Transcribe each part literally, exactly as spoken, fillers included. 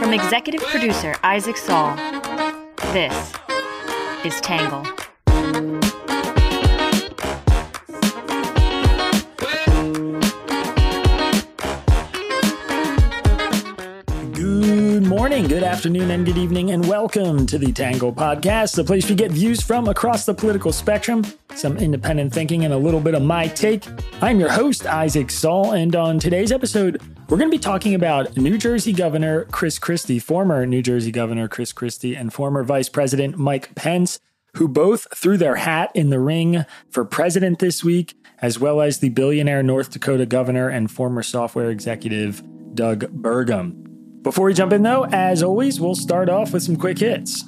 From executive producer Isaac Saul, this is Tangle. Good morning, good afternoon, and good evening, and welcome to the Tangle Podcast, the place we get views from across the political spectrum, some independent thinking, and a little bit of my take. I'm your host, Isaac Saul, and on today's episode, we're going to be talking about New Jersey Governor Chris Christie, former New Jersey Governor Chris Christie, and former Vice President Mike Pence, who both threw their hat in the ring for president this week, as well as the billionaire North Dakota governor and former software executive Doug Burgum. Before we jump in, though, as always, we'll start off with some quick hits.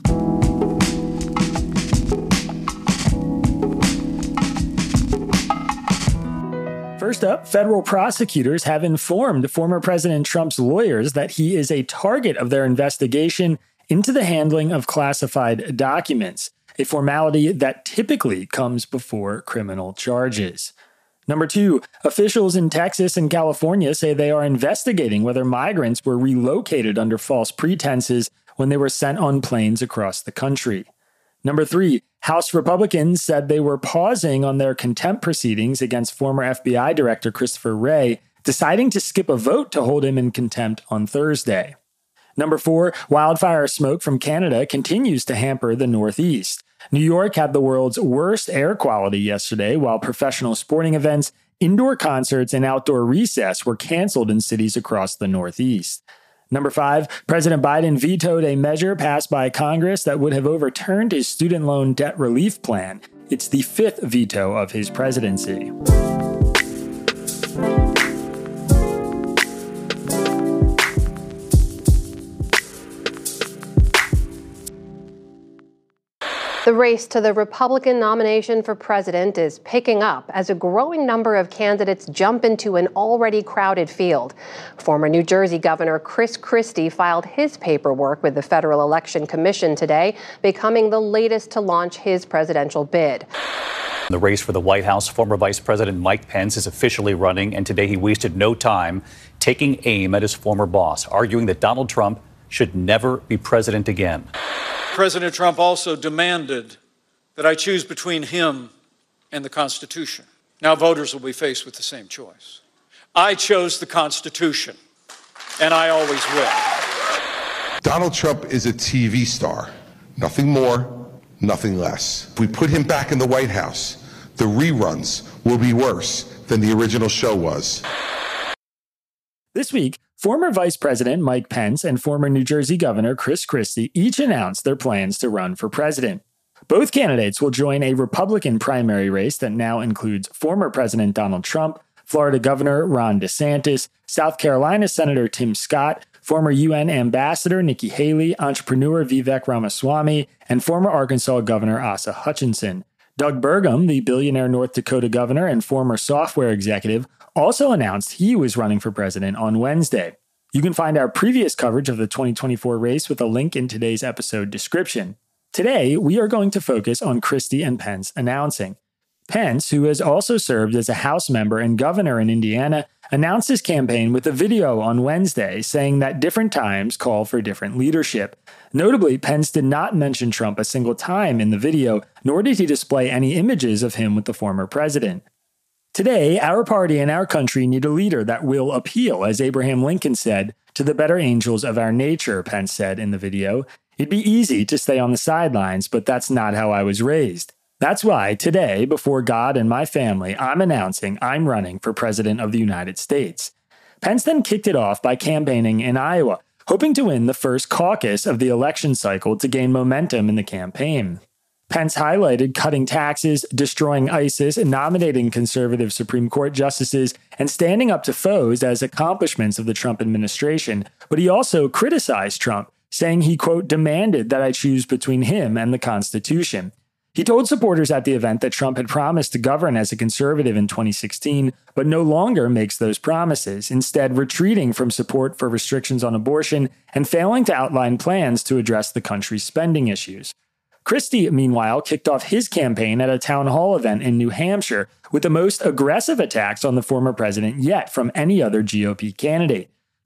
First up, federal prosecutors have informed former President Trump's lawyers that he is a target of their investigation into the handling of classified documents, a formality that typically comes before criminal charges. Number two, officials in Texas and California say they are investigating whether migrants were relocated under false pretenses when they were sent on planes across the country. Number three, House Republicans said they were pausing on their contempt proceedings against former F B I Director Christopher Wray, deciding to skip a vote to hold him in contempt on Thursday. Number four, wildfire smoke from Canada continues to hamper the Northeast. New York had the world's worst air quality yesterday, while professional sporting events, indoor concerts, and outdoor recess were canceled in cities across the Northeast. Number five, President Biden vetoed a measure passed by Congress that would have overturned his student loan debt relief plan. It's the fifth veto of his presidency. The race to the Republican nomination for president is picking up as a growing number of candidates jump into an already crowded field. Former New Jersey Governor Chris Christie filed his paperwork with the Federal Election Commission today, becoming the latest to launch his presidential bid. The race for the White House, former Vice President Mike Pence is officially running, and today he wasted no time taking aim at his former boss, arguing that Donald Trump should never be president again. President Trump also demanded that I choose between him and the Constitution. Now voters will be faced with the same choice. I chose the Constitution, and I always will. Donald Trump is a T V star. Nothing more, nothing less. If we put him back in the White House, the reruns will be worse than the original show was. This week, former Vice President Mike Pence and former New Jersey Governor Chris Christie each announced their plans to run for president. Both candidates will join a Republican primary race that now includes former President Donald Trump, Florida Governor Ron DeSantis, South Carolina Senator Tim Scott, former U N Ambassador Nikki Haley, entrepreneur Vivek Ramaswamy, and former Arkansas Governor Asa Hutchinson. Doug Burgum, the billionaire North Dakota governor and former software executive, also announced he was running for president on Wednesday. You can find our previous coverage of the twenty twenty-four race with a link in today's episode description. Today, we are going to focus on Christie and Pence announcing. Pence, who has also served as a House member and governor in Indiana, announced his campaign with a video on Wednesday saying that different times call for different leadership. Notably, Pence did not mention Trump a single time in the video, nor did he display any images of him with the former president. Today, our party and our country need a leader that will appeal, as Abraham Lincoln said, to the better angels of our nature, Pence said in the video. It'd be easy to stay on the sidelines, but that's not how I was raised. That's why today, before God and my family, I'm announcing I'm running for president of the United States. Pence then kicked it off by campaigning in Iowa, hoping to win the first caucus of the election cycle to gain momentum in the campaign. Pence highlighted cutting taxes, destroying ISIS, nominating conservative Supreme Court justices, and standing up to foes as accomplishments of the Trump administration. But he also criticized Trump, saying he, quote, demanded that I choose between him and the Constitution. He told supporters at the event that Trump had promised to govern as a conservative in twenty sixteen, but no longer makes those promises, instead retreating from support for restrictions on abortion and failing to outline plans to address the country's spending issues. Christie, meanwhile, kicked off his campaign at a town hall event in New Hampshire with the most aggressive attacks on the former president yet from any other G O P candidate.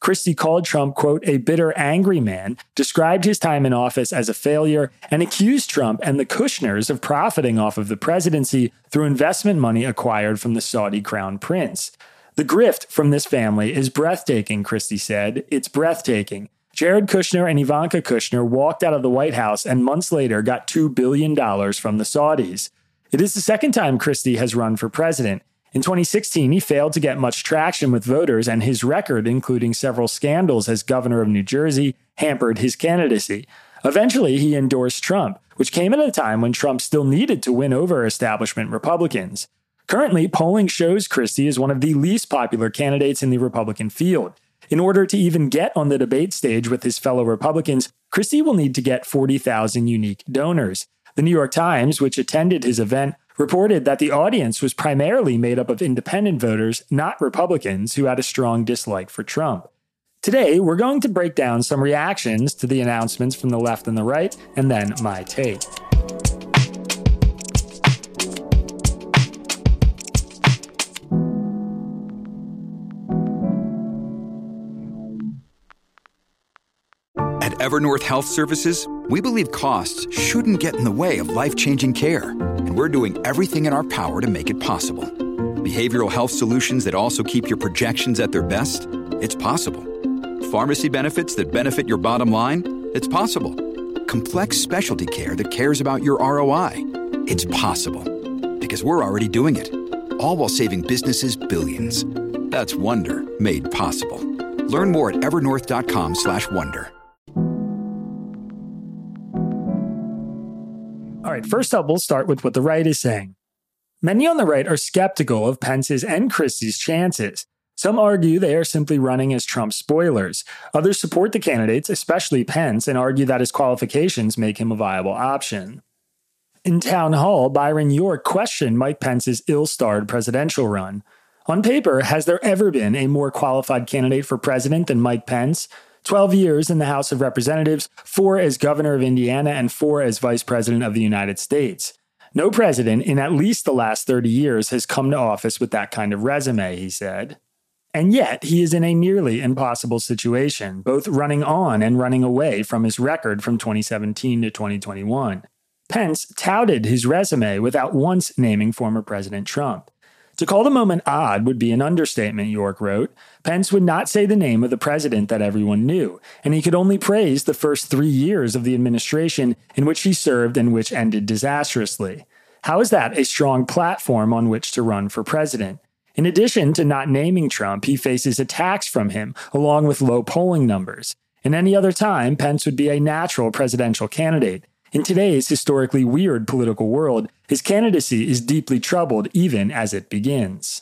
Christie called Trump, quote, a bitter, angry man, described his time in office as a failure, and accused Trump and the Kushners of profiting off of the presidency through investment money acquired from the Saudi crown prince. The grift from this family is breathtaking, Christie said. It's breathtaking. Jared Kushner and Ivanka Kushner walked out of the White House and months later got two billion dollars from the Saudis. It is the second time Christie has run for president. In twenty sixteen, he failed to get much traction with voters, and his record, including several scandals as governor of New Jersey, hampered his candidacy. Eventually, he endorsed Trump, which came at a time when Trump still needed to win over establishment Republicans. Currently, polling shows Christie is one of the least popular candidates in the Republican field. In order to even get on the debate stage with his fellow Republicans, Christie will need to get forty thousand unique donors. The New York Times, which attended his event, reported that the audience was primarily made up of independent voters, not Republicans, who had a strong dislike for Trump. Today, we're going to break down some reactions to the announcements from the left and the right, and then my take. At Evernorth Health Services, we believe costs shouldn't get in the way of life-changing care, and we're doing everything in our power to make it possible. Behavioral health solutions that also keep your projections at their best? It's possible. Pharmacy benefits that benefit your bottom line? It's possible. Complex specialty care that cares about your R O I? It's possible. Because we're already doing it. All while saving businesses billions. That's Wonder made possible. Learn more at evernorth.com slash wonder. All right, first up, we'll start with what the right is saying. Many on the right are skeptical of Pence's and Christie's chances. Some argue they are simply running as Trump spoilers. Others support the candidates, especially Pence, and argue that his qualifications make him a viable option. In Town Hall, Byron York questioned Mike Pence's ill-starred presidential run. On paper, has there ever been a more qualified candidate for president than Mike Pence? twelve years in the House of Representatives, four as governor of Indiana, and four as vice president of the United States. No president in at least the last thirty years has come to office with that kind of resume, he said. And yet, he is in a nearly impossible situation, both running on and running away from his record from twenty seventeen to twenty twenty-one. Pence touted his resume without once naming former President Trump. To call the moment odd would be an understatement, York wrote. Pence would not say the name of the president that everyone knew, and he could only praise the first three years of the administration in which he served and which ended disastrously. How is that a strong platform on which to run for president? In addition to not naming Trump, he faces attacks from him, along with low polling numbers. In any other time, Pence would be a natural presidential candidate. In today's historically weird political world, his candidacy is deeply troubled even as it begins.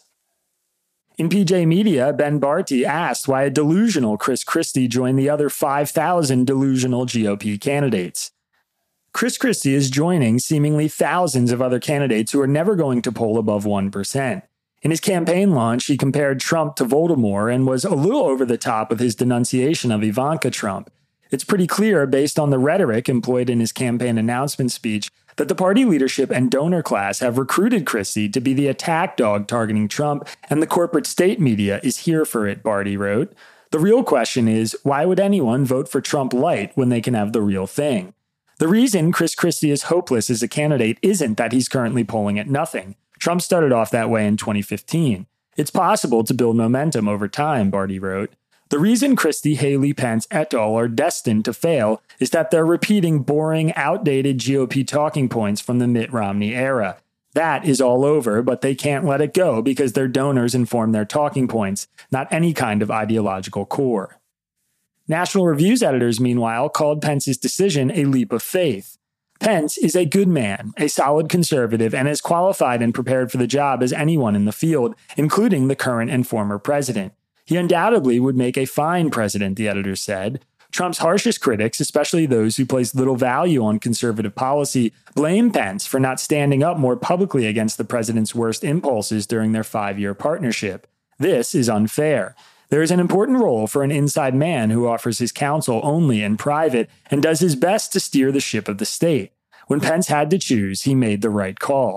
In P J Media, Ben Barty asked why a delusional Chris Christie joined the other five thousand delusional G O P candidates. Chris Christie is joining seemingly thousands of other candidates who are never going to poll above one percent. In his campaign launch, he compared Trump to Voldemort and was a little over the top with his denunciation of Ivanka Trump. It's pretty clear, based on the rhetoric employed in his campaign announcement speech, that the party leadership and donor class have recruited Christie to be the attack dog targeting Trump, and the corporate state media is here for it, Barty wrote. The real question is, why would anyone vote for Trump light when they can have the real thing? The reason Chris Christie is hopeless as a candidate isn't that he's currently polling at nothing. Trump started off that way in twenty fifteen. It's possible to build momentum over time, Barty wrote. The reason Christie, Haley, Pence, et al. Are destined to fail is that they're repeating boring, outdated G O P talking points from the Mitt Romney era. That is all over, but they can't let it go because their donors inform their talking points, not any kind of ideological core. National Review's editors, meanwhile, called Pence's decision a leap of faith. Pence is a good man, a solid conservative, and as qualified and prepared for the job as anyone in the field, including the current and former president. He undoubtedly would make a fine president, the editor said. Trump's harshest critics, especially those who place little value on conservative policy, blame Pence for not standing up more publicly against the president's worst impulses during their five-year partnership. This is unfair. There is an important role for an inside man who offers his counsel only in private and does his best to steer the ship of the state. When Pence had to choose, he made the right call.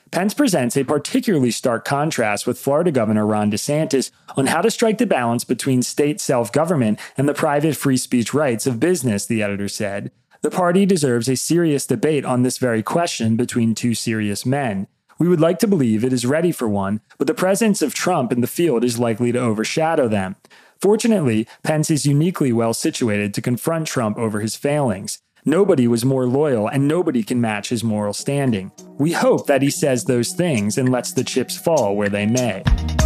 Pence presents a particularly stark contrast with Florida Governor Ron DeSantis on how to strike the balance between state self-government and the private free speech rights of business, the editor said. The party deserves a serious debate on this very question between two serious men. We would like to believe it is ready for one, but the presence of Trump in the field is likely to overshadow them. Fortunately, Pence is uniquely well situated to confront Trump over his failings. Nobody was more loyal, and nobody can match his moral standing. We hope that he says those things and lets the chips fall where they may.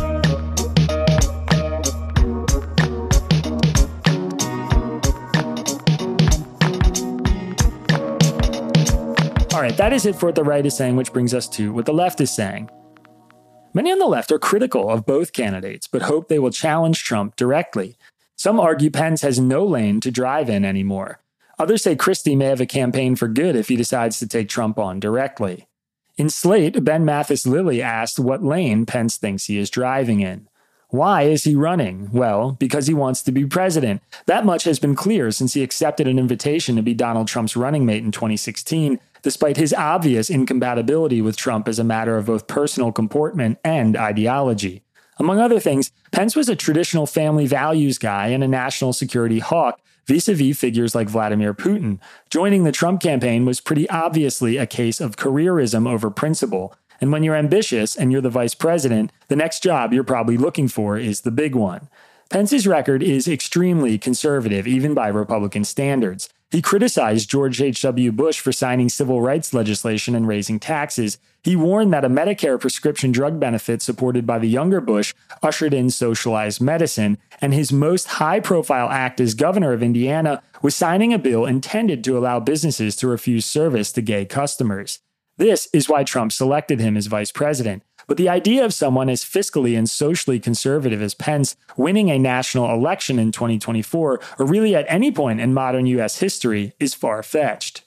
All right, that is it for what the right is saying, which brings us to what the left is saying. Many on the left are critical of both candidates, but hope they will challenge Trump directly. Some argue Pence has no lane to drive in anymore. Others say Christie may have a campaign for good if he decides to take Trump on directly. In Slate, Ben Mathis-Lilly asked what lane Pence thinks he is driving in. Why is he running? Well, because he wants to be president. That much has been clear since he accepted an invitation to be Donald Trump's running mate in twenty sixteen, despite his obvious incompatibility with Trump as a matter of both personal comportment and ideology. Among other things, Pence was a traditional family values guy and a national security hawk, vis-a-vis figures like Vladimir Putin. Joining the Trump campaign was pretty obviously a case of careerism over principle. And when you're ambitious and you're the vice president, the next job you're probably looking for is the big one. Pence's record is extremely conservative, even by Republican standards. He criticized George H W. Bush for signing civil rights legislation and raising taxes. He warned that a Medicare prescription drug benefit supported by the younger Bush ushered in socialized medicine, and his most high-profile act as governor of Indiana was signing a bill intended to allow businesses to refuse service to gay customers. This is why Trump selected him as vice president. But the idea of someone as fiscally and socially conservative as Pence winning a national election in twenty twenty-four, or really at any point in modern U S history, is far-fetched.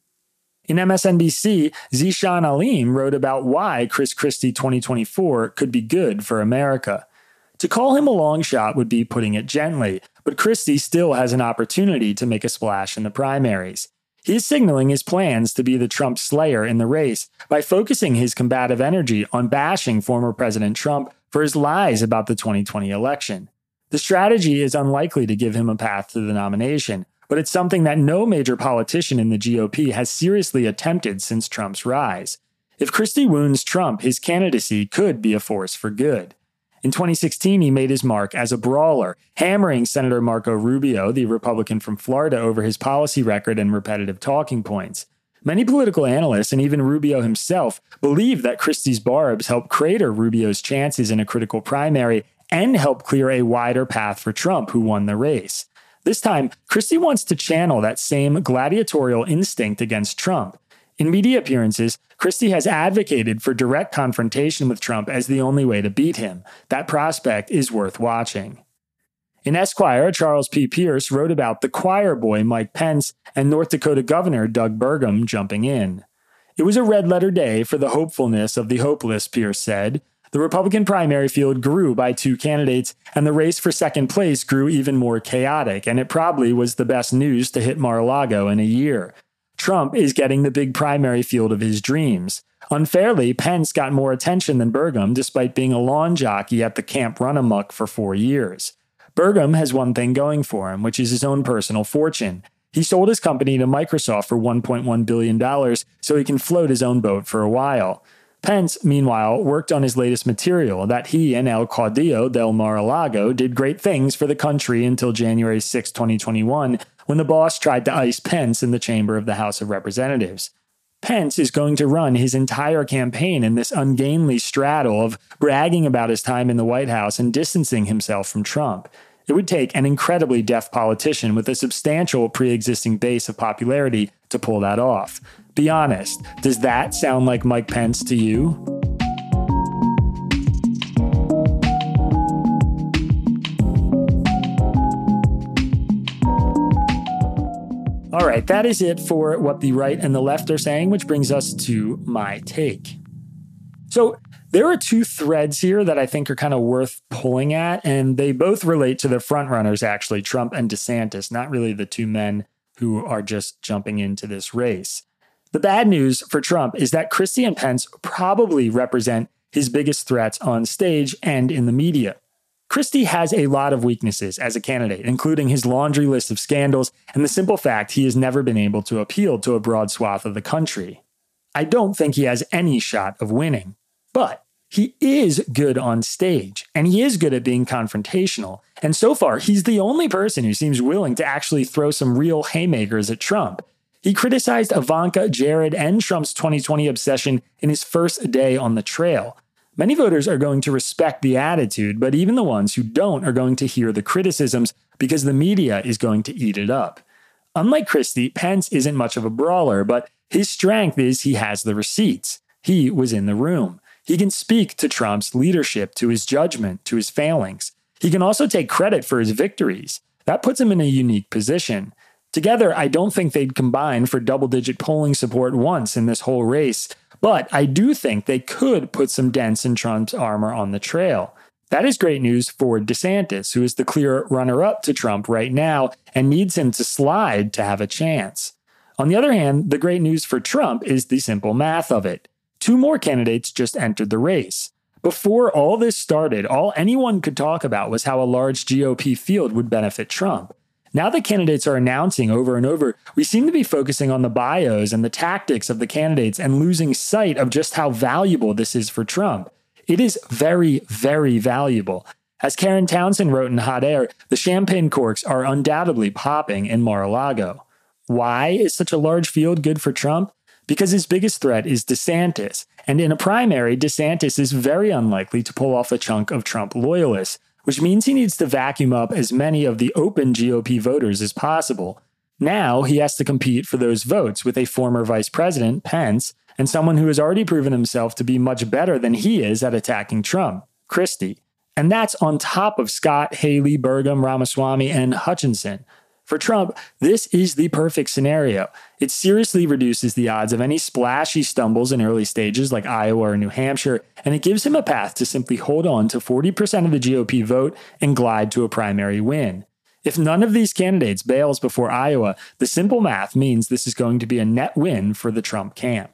In M S N B C, Zeeshan Aleem wrote about why Chris Christie twenty twenty-four could be good for America. To call him a long shot would be putting it gently, but Christie still has an opportunity to make a splash in the primaries. He is signaling his plans to be the Trump slayer in the race by focusing his combative energy on bashing former President Trump for his lies about the twenty twenty election. The strategy is unlikely to give him a path to the nomination, but it's something that no major politician in the G O P has seriously attempted since Trump's rise. If Christie wounds Trump, his candidacy could be a force for good. In twenty sixteen, he made his mark as a brawler, hammering Senator Marco Rubio, the Republican from Florida, over his policy record and repetitive talking points. Many political analysts, and even Rubio himself, believe that Christie's barbs helped crater Rubio's chances in a critical primary and help clear a wider path for Trump, who won the race. This time, Christie wants to channel that same gladiatorial instinct against Trump. In media appearances, Christie has advocated for direct confrontation with Trump as the only way to beat him. That prospect is worth watching. In Esquire, Charles P. Pierce wrote about the choir boy Mike Pence and North Dakota Governor Doug Burgum jumping in. It was a red-letter day for the hopefulness of the hopeless, Pierce said. The Republican primary field grew by two candidates, and the race for second place grew even more chaotic, and it probably was the best news to hit Mar-a-Lago in a year. Trump is getting the big primary field of his dreams. Unfairly, Pence got more attention than Burgum, despite being a lawn jockey at the Camp Run-Amok for four years. Burgum has one thing going for him, which is his own personal fortune. He sold his company to Microsoft for one point one billion dollars so he can float his own boat for a while. Pence, meanwhile, worked on his latest material that he and El Caudillo del Mar-a-Lago did great things for the country until January sixth, twenty twenty-one, when the boss tried to ice Pence in the chamber of the House of Representatives. Pence is going to run his entire campaign in this ungainly straddle of bragging about his time in the White House and distancing himself from Trump. It would take an incredibly deaf politician with a substantial pre-existing base of popularity to pull that off. Be honest, does that sound like Mike Pence to you? All right, that is it for what the right and the left are saying, which brings us to my take. So there are two threads here that I think are kind of worth pulling at, and they both relate to the frontrunners, actually, Trump and DeSantis, not really the two men who are just jumping into this race. The bad news for Trump is that Christie and Pence probably represent his biggest threats on stage and in the media. Christie has a lot of weaknesses as a candidate, including his laundry list of scandals and the simple fact he has never been able to appeal to a broad swath of the country. I don't think he has any shot of winning, but he is good on stage, and he is good at being confrontational. And so far, he's the only person who seems willing to actually throw some real haymakers at Trump. He criticized Ivanka, Jared, and Trump's twenty twenty obsession in his first day on the trail. Many voters are going to respect the attitude, but even the ones who don't are going to hear the criticisms because the media is going to eat it up. Unlike Christie, Pence isn't much of a brawler, but his strength is he has the receipts. He was in the room. He can speak to Trump's leadership, to his judgment, to his failings. He can also take credit for his victories. That puts him in a unique position. Together, I don't think they'd combine for double-digit polling support once in this whole race, but I do think they could put some dents in Trump's armor on the trail. That is great news for DeSantis, who is the clear runner-up to Trump right now and needs him to slide to have a chance. On the other hand, the great news for Trump is the simple math of it. Two more candidates just entered the race. Before all this started, all anyone could talk about was how a large G O P field would benefit Trump. Now that candidates are announcing over and over, we seem to be focusing on the bios and the tactics of the candidates and losing sight of just how valuable this is for Trump. It is very, very valuable. As Karen Townsend wrote in Hot Air, the champagne corks are undoubtedly popping in Mar-a-Lago. Why is such a large field good for Trump? Because his biggest threat is DeSantis. And in a primary, DeSantis is very unlikely to pull off a chunk of Trump loyalists, which means he needs to vacuum up as many of the open G O P voters as possible. Now he has to compete for those votes with a former vice president, Pence, and someone who has already proven himself to be much better than he is at attacking Trump, Christie. And that's on top of Scott, Haley, Burgum, Ramaswamy, and Hutchinson. For Trump, this is the perfect scenario. It seriously reduces the odds of any splashy stumbles in early stages like Iowa or New Hampshire, and it gives him a path to simply hold on to forty percent of the G O P vote and glide to a primary win. If none of these candidates bails before Iowa, the simple math means this is going to be a net win for the Trump camp.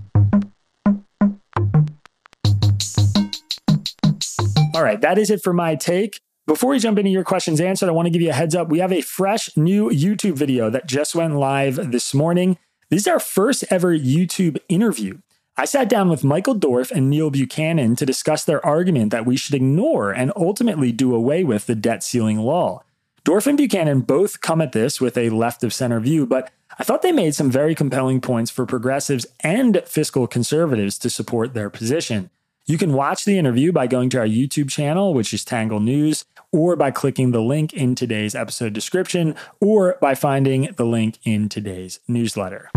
All right, that is it for my take. Before we jump into your questions answered, I want to give you a heads up. We have a fresh new YouTube video that just went live this morning. This is our first ever YouTube interview. I sat down with Michael Dorf and Neil Buchanan to discuss their argument that we should ignore and ultimately do away with the debt ceiling law. Dorf and Buchanan both come at this with a left-of-center view, but I thought they made some very compelling points for progressives and fiscal conservatives to support their position. You can watch the interview by going to our YouTube channel, which is Tangle News, or by clicking the link in today's episode description, or by finding the link in today's newsletter.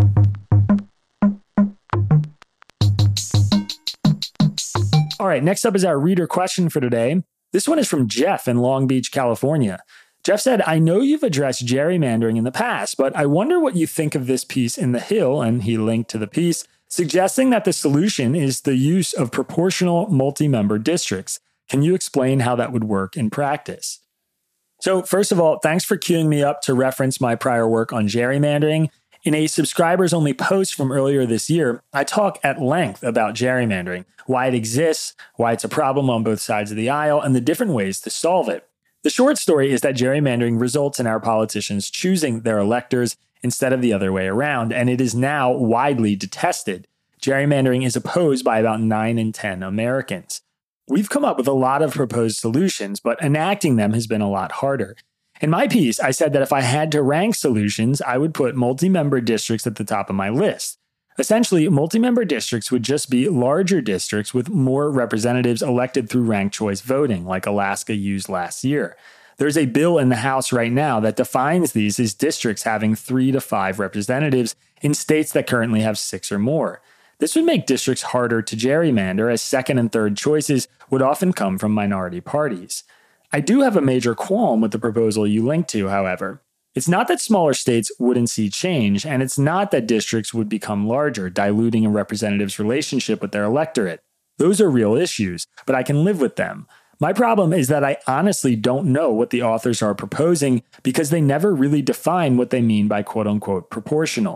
All right, next up is our reader question for today. This one is from Jeff in Long Beach, California. Jeff said, I know you've addressed gerrymandering in the past, but I wonder what you think of this piece in The Hill, and he linked to the piece, suggesting that the solution is the use of proportional multi-member districts. Can you explain how that would work in practice? So first of all, thanks for queuing me up to reference my prior work on gerrymandering. In a subscribers-only post from earlier this year, I talk at length about gerrymandering, why it exists, why it's a problem on both sides of the aisle, and the different ways to solve it. The short story is that gerrymandering results in our politicians choosing their electors instead of the other way around, and it is now widely detested. Gerrymandering is opposed by about nine in ten Americans. We've come up with a lot of proposed solutions, but enacting them has been a lot harder. In my piece, I said that if I had to rank solutions, I would put multi-member districts at the top of my list. Essentially, multi-member districts would just be larger districts with more representatives elected through ranked choice voting, like Alaska used last year. There's a bill in the House right now that defines these as districts having three to five representatives in states that currently have six or more. This would make districts harder to gerrymander, as second and third choices would often come from minority parties. I do have a major qualm with the proposal you linked to, however. It's not that smaller states wouldn't see change, and it's not that districts would become larger, diluting a representative's relationship with their electorate. Those are real issues, but I can live with them. My problem is that I honestly don't know what the authors are proposing because they never really define what they mean by quote-unquote proportional.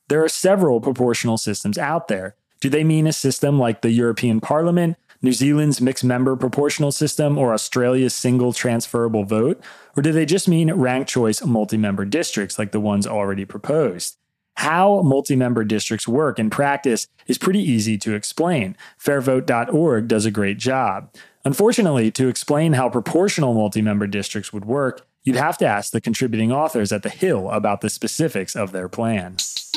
There are several proportional systems out there. Do they mean a system like the European Parliament, New Zealand's mixed member proportional system, or Australia's single transferable vote? Or do they just mean ranked choice multi-member districts like the ones already proposed? How multi-member districts work in practice is pretty easy to explain. fair vote dot org does a great job. Unfortunately, to explain how proportional multi-member districts would work, you'd have to ask the contributing authors at The Hill about the specifics of their plan.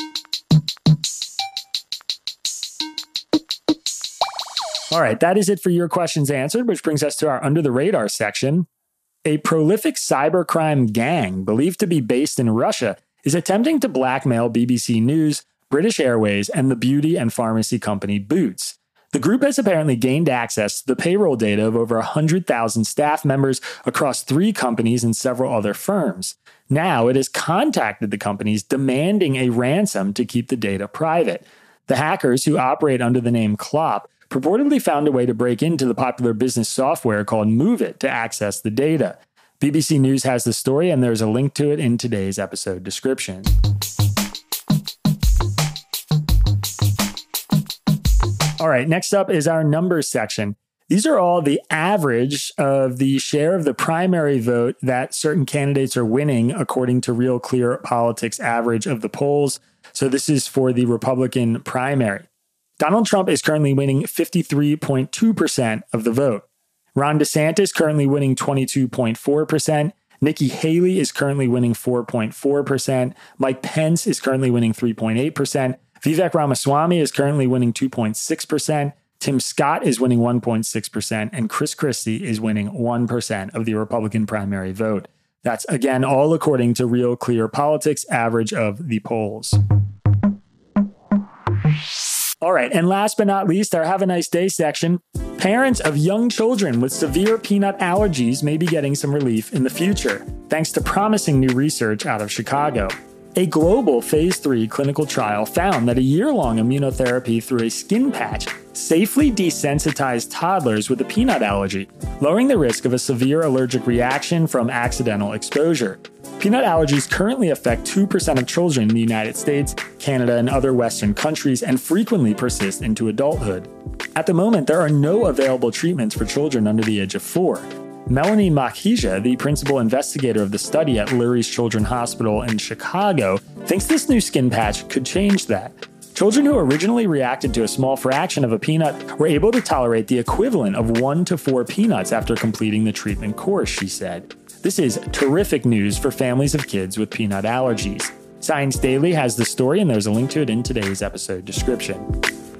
All right, that is it for your questions answered, which brings us to our Under the Radar section. A prolific cybercrime gang believed to be based in Russia is attempting to blackmail B B C News, British Airways, and the beauty and pharmacy company Boots. The group has apparently gained access to the payroll data of over one hundred thousand staff members across three companies and several other firms. Now it has contacted the companies demanding a ransom to keep the data private. The hackers, who operate under the name Clop, purportedly found a way to break into the popular business software called MoveIt to access the data. B B C News has the story, and there's a link to it in today's episode description. All right, next up is our numbers section. These are all the average of the share of the primary vote that certain candidates are winning according to Real Clear Politics average of the polls. So this is for the Republican primary. Donald Trump is currently winning fifty-three point two percent of the vote. Ron DeSantis currently winning twenty-two point four percent. Nikki Haley is currently winning four point four percent. Mike Pence is currently winning three point eight percent. Vivek Ramaswamy is currently winning two point six percent. Tim Scott is winning one point six percent. And Chris Christie is winning one percent of the Republican primary vote. That's, again, all according to Real Clear Politics average of the polls. All right, and last but not least, our Have a Nice Day section. Parents of young children with severe peanut allergies may be getting some relief in the future, thanks to promising new research out of Chicago. A global phase three clinical trial found that a year-long immunotherapy through a skin patch safely desensitized toddlers with a peanut allergy, lowering the risk of a severe allergic reaction from accidental exposure. Peanut allergies currently affect two percent of children in the United States, Canada, and other Western countries, and frequently persist into adulthood. At the moment, there are no available treatments for children under the age of four. Melanie Makhija, the principal investigator of the study at Lurie's Children's Hospital in Chicago, thinks this new skin patch could change that. Children who originally reacted to a small fraction of a peanut were able to tolerate the equivalent of one to four peanuts after completing the treatment course, she said. This is terrific news for families of kids with peanut allergies. Science Daily has the story, and there's a link to it in today's episode description.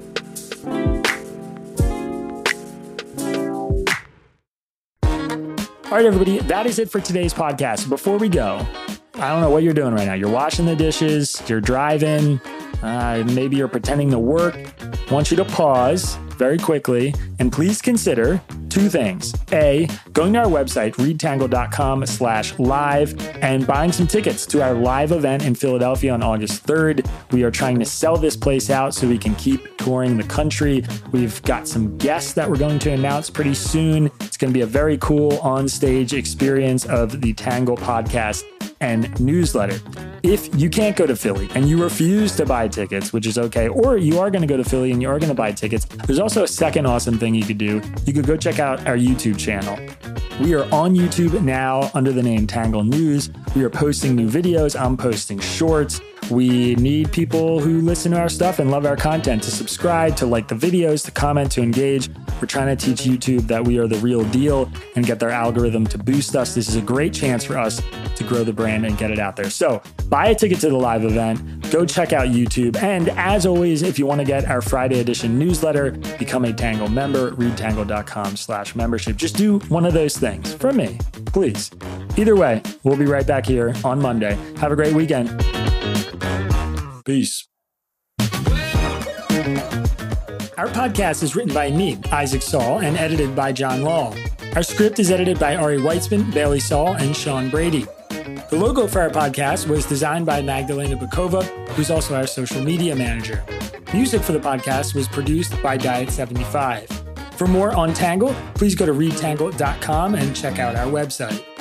All right, everybody, that is it for today's podcast. Before we go, I don't know what you're doing right now. You're washing the dishes, you're driving, uh, maybe you're pretending to work. I want you to pause very quickly and please consider two things. A, going to our website, readtangle.com slash live and buying some tickets to our live event in Philadelphia on August third. We are trying to sell this place out so we can keep touring the country. We've got some guests that we're going to announce pretty soon. It's going to be a very cool on-stage experience of the Tangle podcast and newsletter. If you can't go to Philly and you refuse to buy tickets, which is okay, or you are going to go to Philly and you are going to buy tickets, there's also a second awesome thing you could do. You could go check out our YouTube channel. We are on YouTube now under the name Tangle News. We are posting new videos. I'm posting shorts. We need people who listen to our stuff and love our content to subscribe, to like the videos, to comment, to engage. We're trying to teach YouTube that we are the real deal and get their algorithm to boost us. This is a great chance for us to grow the brand and get it out there. So buy a ticket to the live event, go check out YouTube. And as always, if you want to get our Friday edition newsletter, become a Tangle member, readtangle.com slash membership. Just do one of those things for me, please. Either way, we'll be right back here on Monday. Have a great weekend. Peace. Our podcast is written by me, Isaac Saul, and edited by John Law. Our script is edited by Ari Weitzman, Bailey Saul, and Sean Brady. The logo for our podcast was designed by Magdalena Bukova, who's also our social media manager. Music for the podcast was produced by Diet seventy-five. For more on Tangle, please go to read tangle dot com and check out our website.